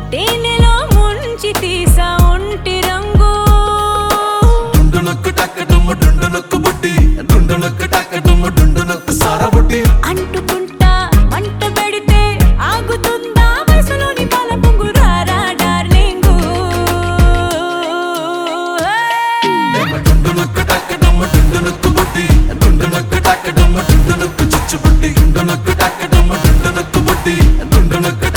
తేనెలో ముంచి తీసా ఒంటి రంగు డుండునొక్కు టక్క డుమ్ము డుండునొక్కు బుట్టి డుండునొక్కు టక్క డుమ్ము డుండునొక్కు సారా బుట్టి అంటుకుంటా మంట పెడితే ఆగుతుందా వయసులోని పాల పొంగురారా డార్లింగు డుండునొక్కు టక్క డుమ్ము డుండునొక్కు బుట్టి డుండునొక్కు టక్క డుమ్ము డుండునొక్కు చిచ్చు బుట్టి డుండునొక్కు టక్క డుమ్ము డుండునొక్కు బుట్టి డుండునొక్కు